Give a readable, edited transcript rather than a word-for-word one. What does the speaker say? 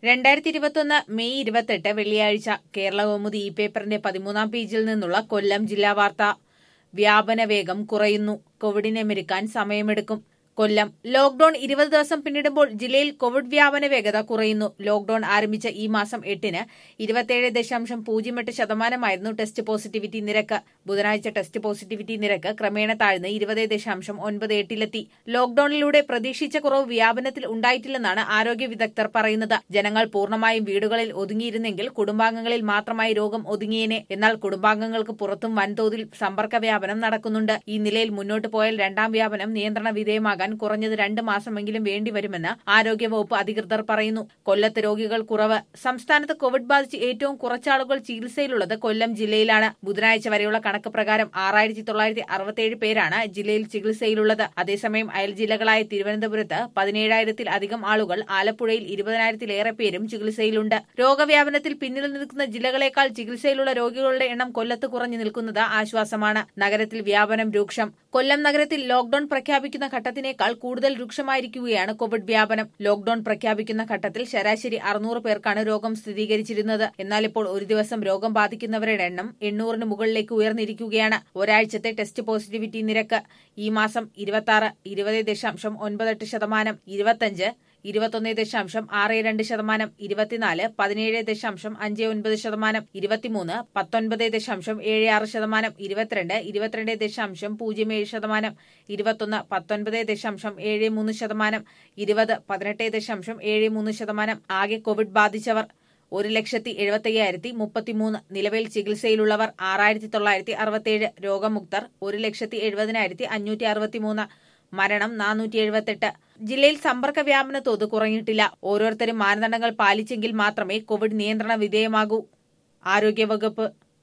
May 28 വെള്ളിയാഴ്ച കേരളകൗമുദി ഈ പേപ്പറിന്റെ 13-ാം പേജിൽ നിന്നുള്ള കൊല്ലം ജില്ലാ വാർത്ത. വ്യാപന വേഗം കുറയുന്നു, കോവിഡിനെ മെരുക്കാൻ സമയമെടുക്കും. കൊല്ലം ലോക്ഡൌൺ 20 ദിവസം പിന്നിടുമ്പോൾ ജില്ലയിൽ കോവിഡ് വ്യാപന വേഗത കുറയുന്നു. ലോക്ഡൌൺ ആരംഭിച്ച ഈ മാസം 8-ന് 27.08% ടെസ്റ്റ് പോസിറ്റിവിറ്റി നിരക്ക്. ബുധനാഴ്ച ടെസ്റ്റ് പോസിറ്റിവിറ്റി നിരക്ക് ക്രമേണ താഴ്ന്ന് 20.98-ലെത്തി. ലോക്ഡൌണിലൂടെ പ്രതീക്ഷിച്ച കുറവ് വ്യാപനത്തിൽ ഉണ്ടായിട്ടില്ലെന്നാണ് ആരോഗ്യ വിദഗ്ധർ പറയുന്നത്. ജനങ്ങൾ പൂർണ്ണമായും വീടുകളിൽ ഒതുങ്ങിയിരുന്നെങ്കിൽ കുടുംബാംഗങ്ങളിൽ മാത്രമായി രോഗം ഒതുങ്ങിയേനെ. എന്നാൽ കുടുംബാംഗങ്ങൾക്ക് പുറത്തും വൻതോതിൽ സമ്പർക്ക വ്യാപനം നടക്കുന്നുണ്ട്. ഈ നിലയിൽ മുന്നോട്ട് പോയാൽ രണ്ടാം വ്യാപനം നിയന്ത്രണ വിധേയമാകാൻ കുറഞ്ഞത് 2 മാസമെങ്കിലും വേണ്ടിവരുമെന്ന് ആരോഗ്യവകുപ്പ് അധികൃതർ പറയുന്നു. കൊല്ലത്ത് രോഗികൾ കുറവ്. സംസ്ഥാനത്ത് കോവിഡ് ബാധിച്ച് ഏറ്റവും കുറച്ചാളുകൾ ചികിത്സയിലുള്ളത് കൊല്ലം ജില്ലയിലാണ്. ബുധനാഴ്ച വരെയുള്ള കണക്ക് പ്രകാരം 6967 പേരാണ് ജില്ലയിൽ ചികിത്സയിലുള്ളത്. അതേസമയം അയൽ ജില്ലകളായ തിരുവനന്തപുരത്ത് 17,000-ത്തിലധികം ആളുകൾ, ആലപ്പുഴയിൽ 20,000-ത്തിലേറെ പേരും ചികിത്സയിലുണ്ട്. രോഗവ്യാപനത്തിൽ പിന്നിൽ നിൽക്കുന്ന ജില്ലകളേക്കാൾ ചികിത്സയിലുള്ള രോഗികളുടെ എണ്ണം കൊല്ലത്ത് കുറഞ്ഞു നിൽക്കുന്നത് ആശ്വാസമാണ്. നഗരത്തിൽ വ്യാപനം രൂക്ഷം. കൊല്ലം നഗരത്തിൽ ലോക്ഡൌൺ പ്രഖ്യാപിക്കുന്ന ഘട്ടത്തിനേക്കാൾ കൂടുതൽ രൂക്ഷമായിരിക്കുകയാണ് കോവിഡ് വ്യാപനം. ലോക്ഡൌൺ പ്രഖ്യാപിക്കുന്ന ഘട്ടത്തിൽ ശരാശരി 600 പേർക്കാണ് രോഗം സ്ഥിരീകരിച്ചിരുന്നത്. എന്നാൽ ഇപ്പോൾ ഒരു ദിവസം രോഗം ബാധിക്കുന്നവരുടെ എണ്ണം 800-ന് മുകളിലേക്ക് ഉയർന്നിരിക്കുകയാണ്. ഒരാഴ്ചത്തെ ടെസ്റ്റ് പോസിറ്റിവിറ്റി നിരക്ക് ഈ മാസം 26 20.98%, 25 21.62%, 24 17.59%, 23 19.76%, 22 22.07%, 21 19.73%, 20 18.73%. ആകെ കോവിഡ് ബാധിച്ചവർ 1,75,033. നിലവിൽ ചികിത്സയിലുള്ളവർ 6,967. രോഗമുക്തർ 1,70,563. മരണം 478. ജില്ലയിൽ സമ്പർക്ക വ്യാപന തോത് കുറഞ്ഞിട്ടില്ല. ഓരോരുത്തരും മാനദണ്ഡങ്ങൾ പാലിച്ചെങ്കിൽ മാത്രമേ കോവിഡ് നിയന്ത്രണ വിധേയമാകൂ. ആരോഗ്യവകുപ്പ്